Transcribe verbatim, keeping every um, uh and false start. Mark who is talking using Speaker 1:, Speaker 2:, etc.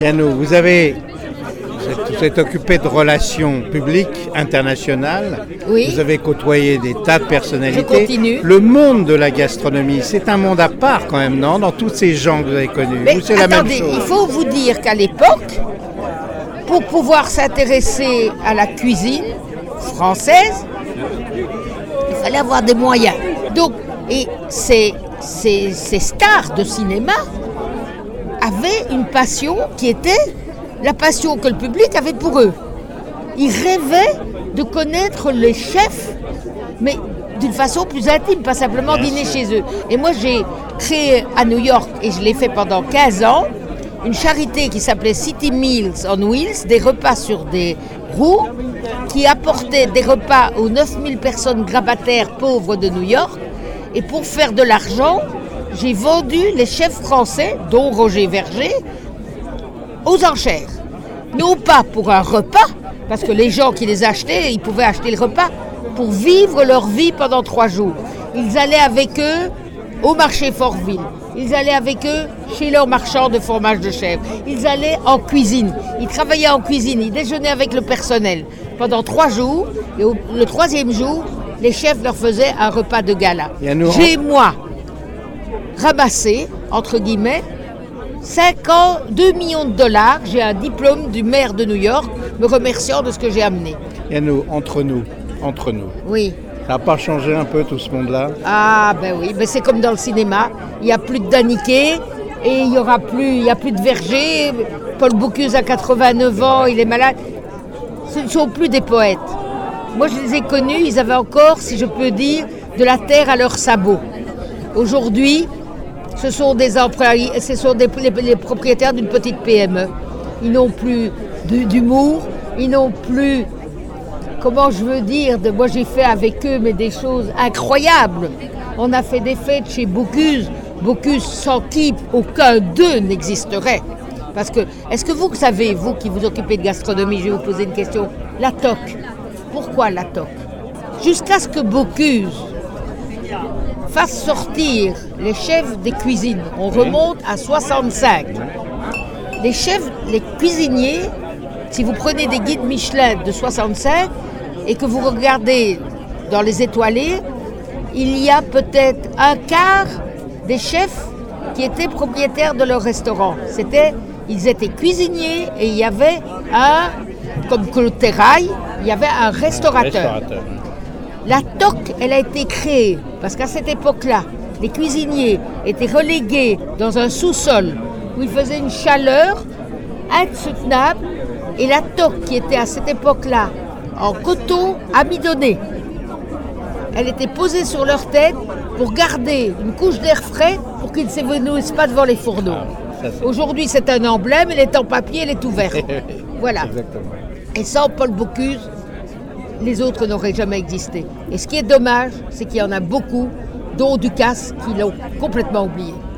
Speaker 1: Yannou, vous avez vous êtes occupé de relations publiques internationales.
Speaker 2: Oui.
Speaker 1: Vous avez côtoyé des tas de personnalités.
Speaker 2: Je continue.
Speaker 1: Le monde de la gastronomie, c'est un monde à part quand même, non? Dans tous ces gens que vous avez connus.
Speaker 2: Mais
Speaker 1: Ou c'est la
Speaker 2: attendez,
Speaker 1: même chose?
Speaker 2: il faut vous dire qu'à l'époque, pour pouvoir s'intéresser à la cuisine française, il fallait avoir des moyens. Donc, et ces, ces, ces stars de cinéma avaient une passion qui était la passion que le public avait pour eux. Ils rêvaient de connaître les chefs, mais d'une façon plus intime, pas simplement dîner chez eux. Et moi, j'ai créé à New York, et je l'ai fait pendant quinze ans, une charité qui s'appelait City Meals on Wheels, des repas sur des roues, qui apportait des repas aux neuf mille personnes grabataires pauvres de New York. Et pour faire de l'argent, j'ai vendu les chefs français, dont Roger Verger, aux enchères. Non pas pour un repas, parce que les gens qui les achetaient, ils pouvaient acheter le repas pour vivre leur vie pendant trois jours. Ils allaient avec eux au marché Fortville. Ils allaient avec eux chez leur marchand de fromage de chèvre. Ils allaient en cuisine. Ils travaillaient en cuisine. Ils déjeunaient avec le personnel pendant trois jours. Et au, le troisième jour, les chefs leur faisaient un repas de gala.
Speaker 1: Nous...
Speaker 2: J'ai, moi, ramassé, entre guillemets, cinquante-deux millions de dollars. J'ai un diplôme du maire de New York me remerciant de ce que j'ai amené.
Speaker 1: Yannou, entre nous, entre nous.
Speaker 2: Oui.
Speaker 1: Ça n'a pas changé un peu tout ce monde-là?
Speaker 2: Ah ben oui, ben c'est comme dans le cinéma. Il n'y a plus de Daniquet et il n'y aura plus, il y a plus de Verger. Paul Bocuse a quatre-vingt-neuf ans, il est malade. Ce ne sont plus des poètes. Moi je les ai connus, ils avaient encore, si je peux dire, de la terre à leurs sabots. Aujourd'hui, ce sont des employés, ce sont des, les, les propriétaires d'une petite P M E. Ils n'ont plus de, d'humour, ils n'ont plus, comment je veux dire, de, moi j'ai fait avec eux mais des choses incroyables. On a fait des fêtes chez Bocuse, Bocuse sans qui aucun d'eux n'existerait. Parce que, est-ce que vous savez, vous qui vous occupez de gastronomie, je vais vous poser une question, la toque. Pourquoi la toque? Jusqu'à ce que Bocuse fasse sortir les chefs des cuisines, on remonte à soixante-cinq. Les chefs, les cuisiniers, si vous prenez des guides Michelin de soixante-cinq et que vous regardez dans les étoilés, il y a peut-être un quart des chefs qui étaient propriétaires de leur restaurant. C'était, ils étaient cuisiniers et il y avait un, comme Claude Terrail, il y avait un restaurateur.
Speaker 1: Restaurateur.
Speaker 2: La toque, elle a été créée parce qu'à cette époque-là, les cuisiniers étaient relégués dans un sous-sol où il faisait une chaleur insoutenable et la toque qui était à cette époque-là en coton amidonné, elle était posée sur leur tête pour garder une couche d'air frais pour qu'ils ne s'évanouissent pas devant les fourneaux.
Speaker 1: Ah, ça,
Speaker 2: aujourd'hui, c'est un emblème, elle est en papier, elle est ouverte. Voilà.
Speaker 1: Exactement.
Speaker 2: Et sans Paul Bocuse, les autres n'auraient jamais existé. Et ce qui est dommage, c'est qu'il y en a beaucoup, dont Ducasse, qui l'ont complètement oublié.